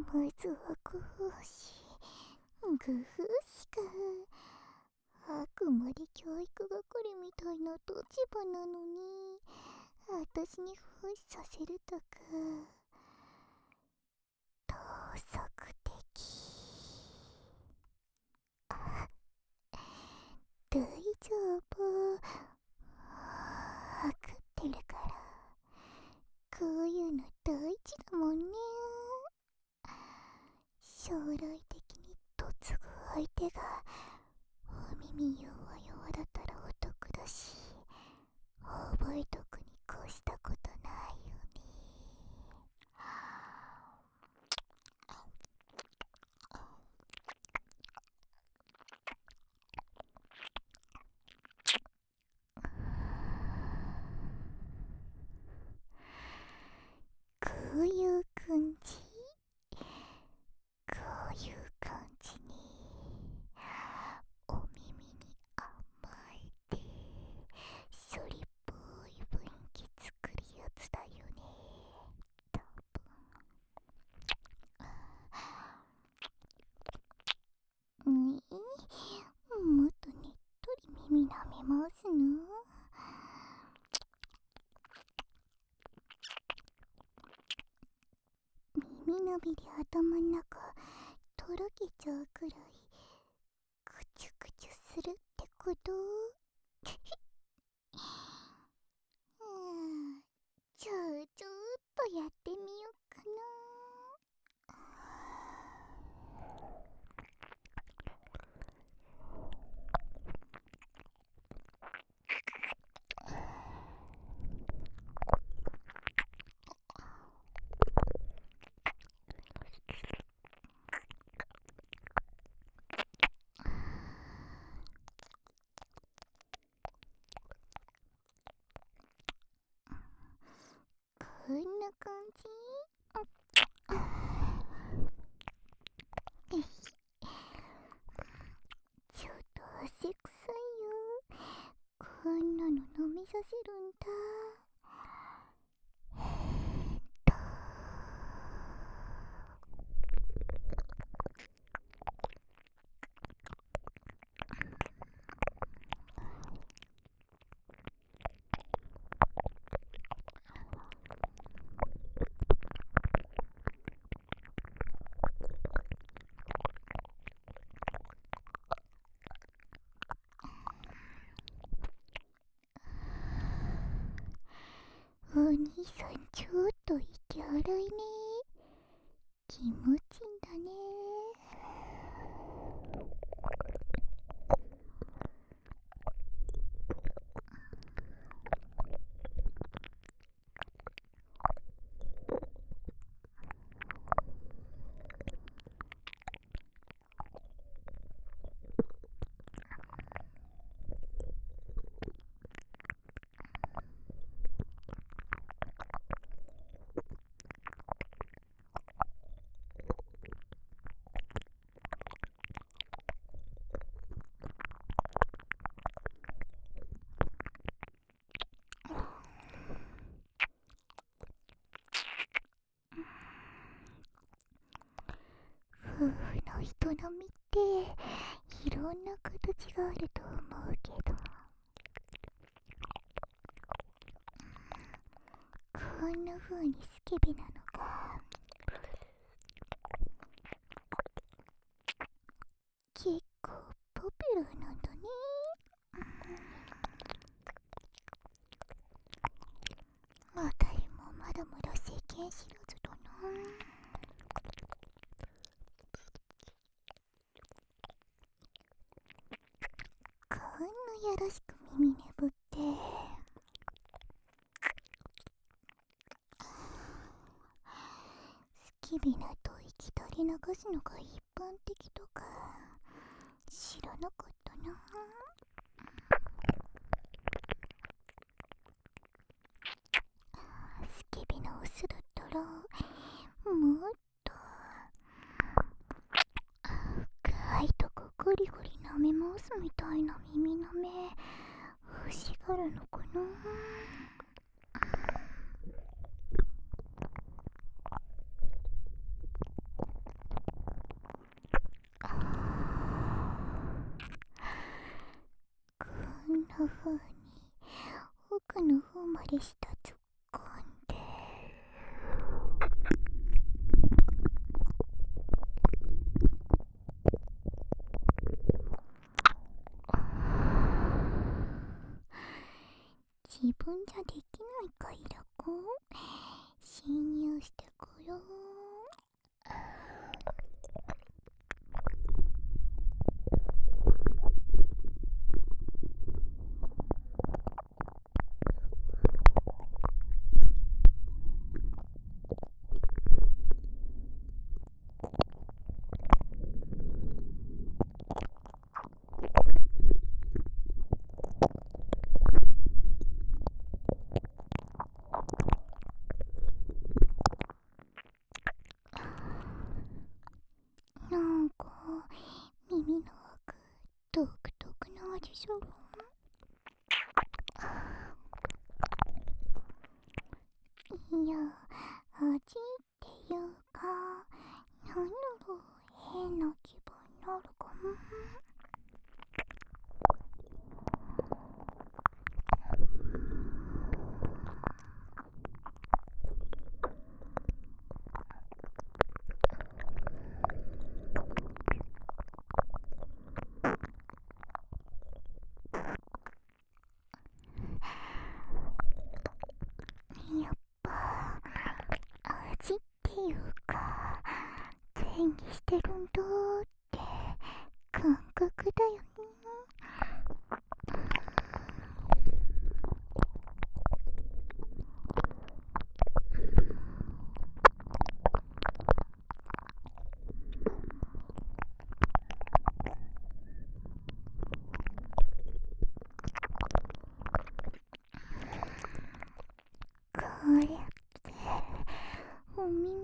まずはグーしか。あくまで教育係みたいな立場なのに、私にふしさせるとか。盗則的。大丈夫。わかってるから。こういうの大事だもんね。将来的に嫁ぐ相手がお耳弱々だったらお得だし、覚えとくに越したことないよね。こういう感じ、こういう感じにお耳に甘えてそりっぽい雰囲気作るやつだよね、多分。もっとねっとり耳舐めますの。耳伸びで頭ん中とろけちゃうくらいくちゅくちゅするってこと？じゃあちょっとやってみようかな。こんな感じ？ちょっと汗臭いよ。こんなの飲みさせるんだ。お兄さんちょっと息荒いね。気持ちいいんだね。夫婦の営みっていろんな形があると思うけど、こんな風にスケベなのが結構ポピュラーなんだね。あたりもまだまだ世間知らずだな。こんなやらしく耳ねぶってスキビなと息垂れ流すのが一般的とか知らなかったな。スケベなオスだったらもっと深いとこゴリゴリ舐め回すみたいな耳舐め欲しがるのかな。 な風に奥の方まで下突っ込んで、自分じゃできない快楽を侵入してくる。なんか耳の奥独特な味する。いや、味っていうか、なんだろう、変な気分になるかも。やっぱ味っていうか、演技してるんだって感覚だよね。これってお耳に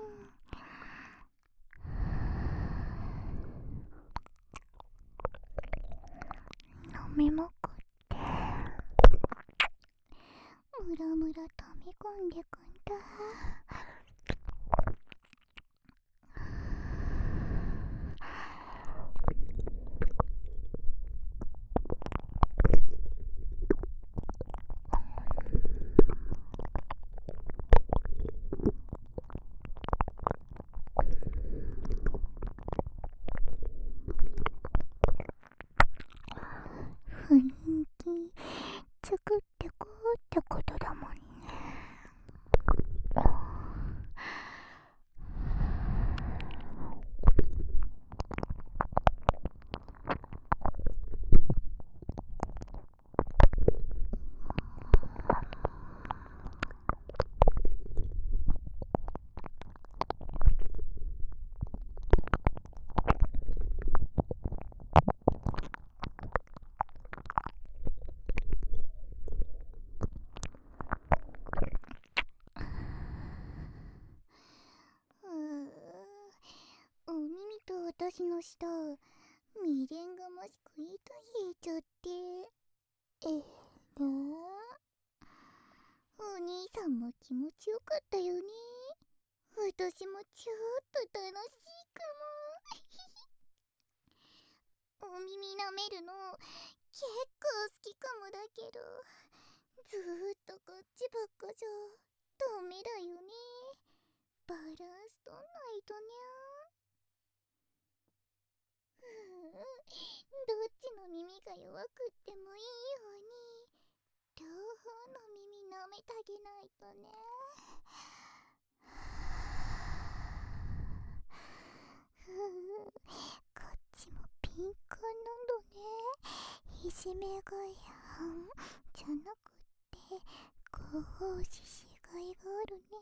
飲みまくってムラムラ溜め込んでくんだ。雰囲気作ってこうってことだもんね。お耳と私の舌、未練がましく糸引いちゃって。お兄さんも気持ちよかったよね。私もちょっと楽しいかも。お耳舐めるの結構好きかもだけど、ずーっとこっちばっかじゃダメだよね。バランスとんないとにゃ。どっちの耳が弱くってもいいように両方の耳舐めてあげないとね。こっちも敏感なんだね。いじめがやんじゃなくって広報ししがいがあるね。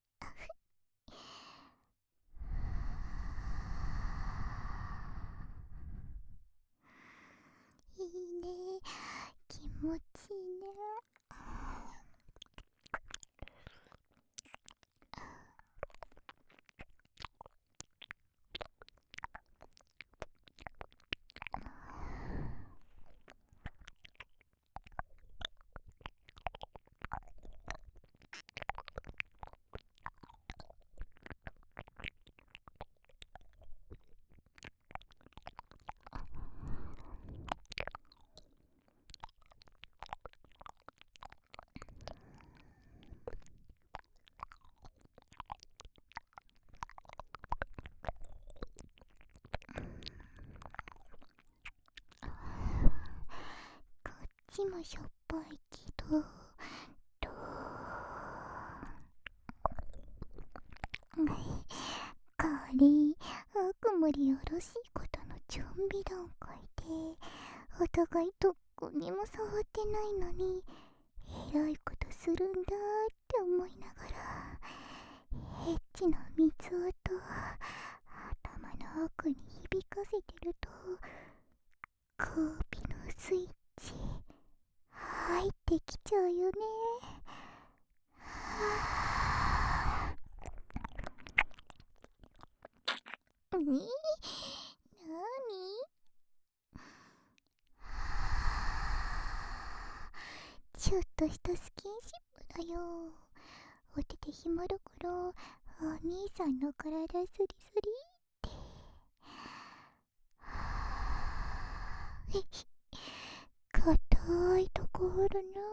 いいね、気持ちいいね。 味もしょっぱいけど、代わり、あくまでよろしいことの準備段階で、お互いどこにも触ってないのに、えらいことするんだって思いながら、エッチな水音、頭の奥に響かせてると、交尾のスイッチ、入ってきちゃうよね。なにちょっとしたスキンシップだよ。お手で暇だからお兄さんの体スリスリって硬いとこあるな。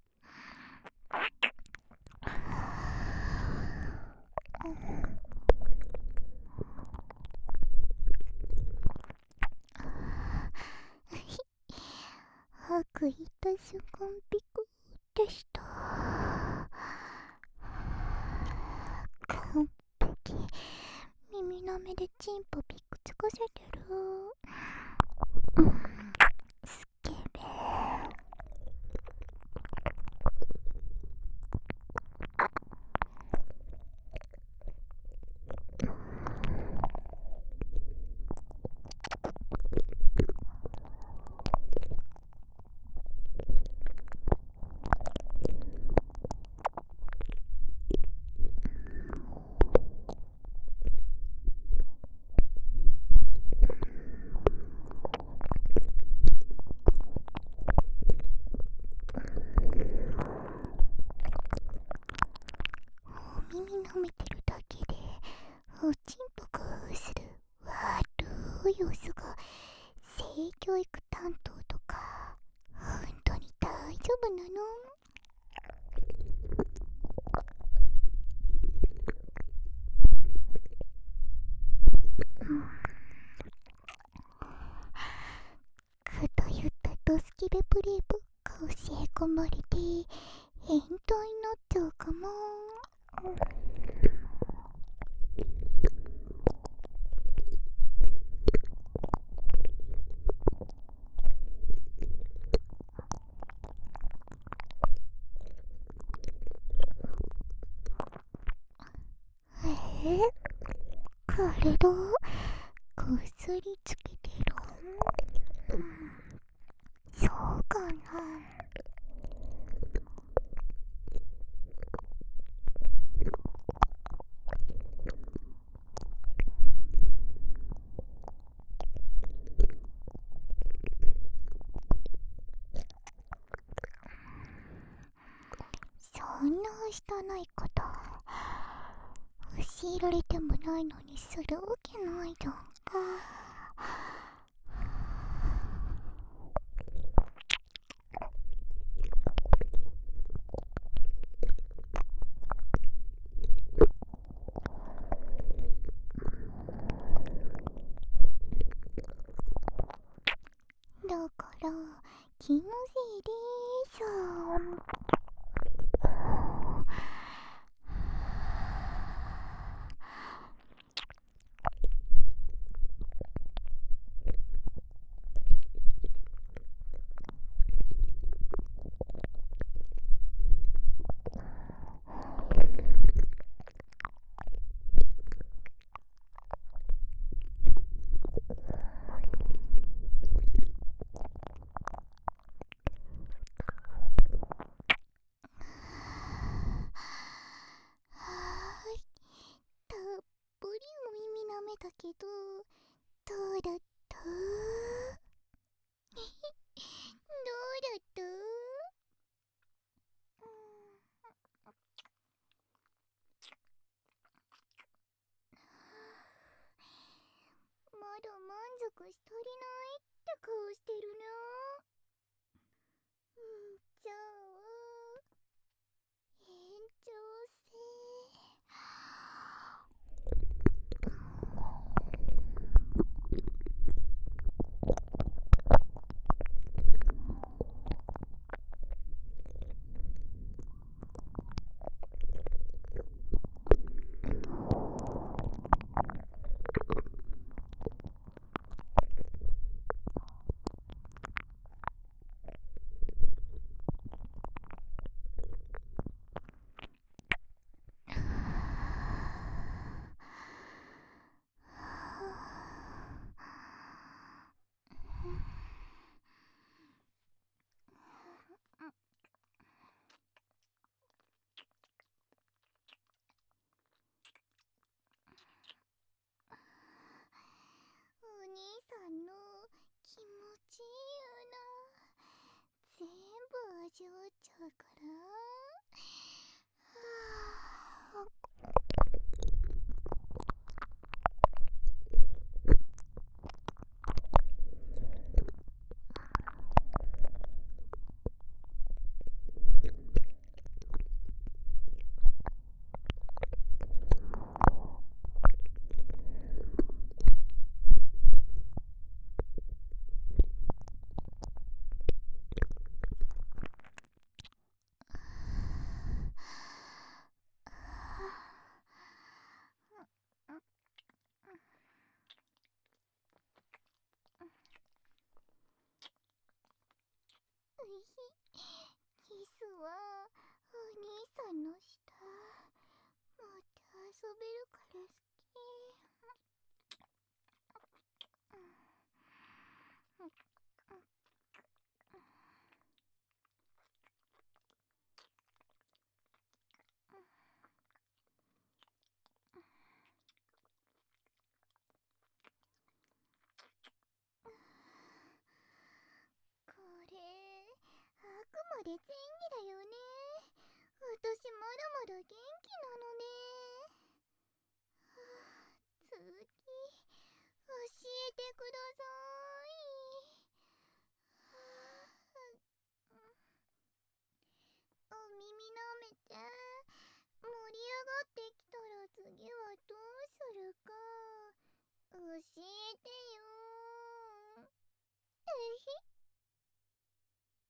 吐くいた瞬間ピクってした。完璧。耳の目でチンポピクつかせてる。スケベ。耳舐めてるだけでおちんぽ工夫する悪い様子が性教育担当とか本当に大丈夫なの？かたゆったドスケベプレイブが教え込まれて変態になっちゃうかも。体こすりつけてる。そうかな。そんな汚いこと教えられてもないのにするわけないじゃんか。だから気のせいでーす。 味わっちゃうから。キスはお兄さんの舌もっと遊べるから好き。これあくまで前儀だよね。私まだまだ元気なのね。続き教えてください。お耳舐めて。盛り上がってきたら次はどうするか教えてよ。えひ。